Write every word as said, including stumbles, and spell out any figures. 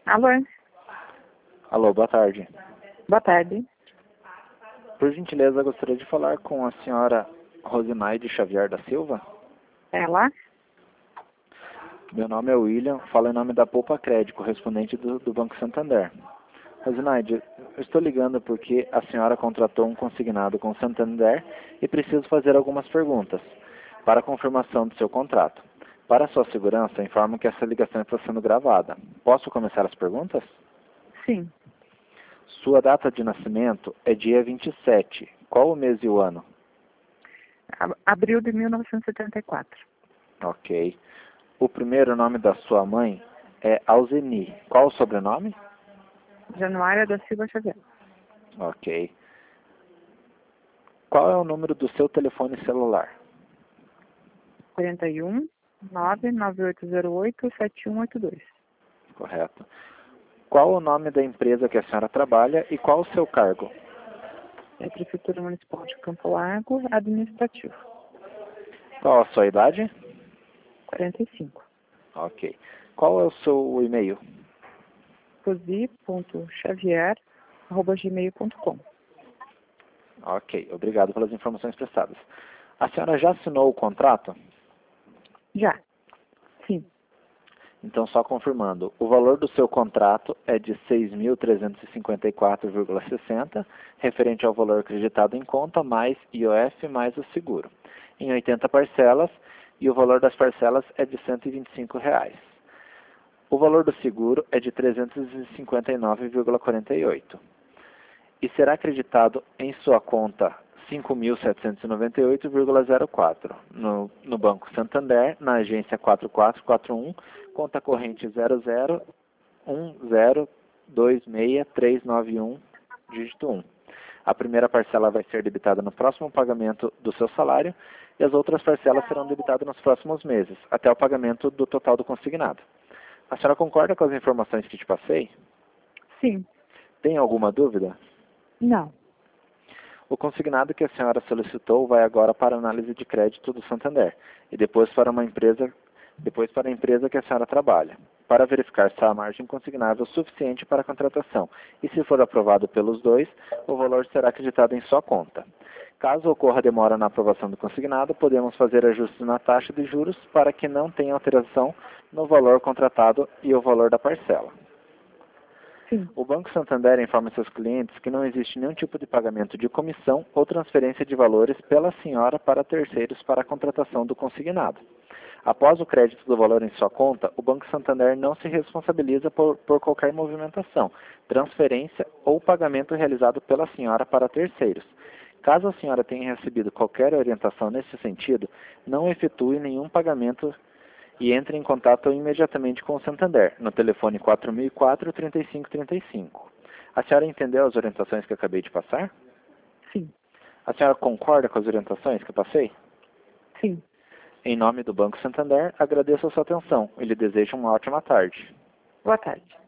Alô? Alô, boa tarde. Boa tarde. Por gentileza, gostaria de falar com a senhora Rosinaide Xavier da Silva. Ela? Meu nome é William, falo em nome da Poupa Crédito, correspondente do, do Banco Santander. Rosinaide, eu estou ligando porque a senhora contratou um consignado com o Santander e preciso fazer algumas perguntas para a confirmação do seu contrato. Para sua segurança, informo que essa ligação está sendo gravada. Posso começar as perguntas? Sim. Sua data de nascimento é dia vinte e sete. Qual o mês e o ano? A- Abril de mil novecentos e setenta e quatro. Ok. O primeiro nome da sua mãe é Alzeni. Qual o sobrenome? Januária da Silva Xavier. Ok. Qual é o número do seu telefone celular? quarenta e um, nove nove oito zero oito, sete um oito dois. Correto. Qual o nome da empresa que a senhora trabalha e qual o seu cargo? É Prefeitura Municipal de Campo Largo, administrativo. Qual a sua idade? quarenta e cinco. Ok. Qual é o seu e-mail? cosi ponto xavier arroba gmail ponto com. Ok. Obrigado pelas informações prestadas. A senhora já assinou o contrato? Já. Sim. Então, só confirmando, o valor do seu contrato é de seis mil trezentos e cinquenta e quatro vírgula sessenta, referente ao valor acreditado em conta, mais I O F, mais o seguro, em oitenta parcelas, e o valor das parcelas é de cento e vinte e cinco reais. O valor do seguro é de trezentos e cinquenta e nove vírgula quarenta e oito. E será acreditado em sua conta cinco mil setecentos e noventa e oito vírgula zero quatro no, no Banco Santander, na agência quatro quatro quatro um, conta corrente zero zero um zero dois seis três nove um, dígito um. A primeira parcela vai ser debitada no próximo pagamento do seu salário e as outras parcelas serão debitadas nos próximos meses, até o pagamento do total do consignado. A senhora concorda com as informações que te passei? Sim. Tem alguma dúvida? Não. O consignado que a senhora solicitou vai agora para a análise de crédito do Santander e depois para uma empresa, depois para a empresa que a senhora trabalha, para verificar se há a margem consignável suficiente para a contratação. E se for aprovado pelos dois, o valor será acreditado em sua conta. Caso ocorra demora na aprovação do consignado, podemos fazer ajustes na taxa de juros para que não tenha alteração no valor contratado e o valor da parcela. Sim. O Banco Santander informa seus clientes que não existe nenhum tipo de pagamento de comissão ou transferência de valores pela senhora para terceiros para a contratação do consignado. Após o crédito do valor em sua conta, o Banco Santander não se responsabiliza por, por qualquer movimentação, transferência ou pagamento realizado pela senhora para terceiros. Caso a senhora tenha recebido qualquer orientação nesse sentido, não efetue nenhum pagamento e entre em contato imediatamente com o Santander, no telefone quatro mil e quatro, trinta e cinco trinta e cinco. A senhora entendeu as orientações que eu acabei de passar? Sim. A senhora concorda com as orientações que eu passei? Sim. Em nome do Banco Santander, agradeço a sua atenção e lhe desejo uma ótima tarde. Boa tarde.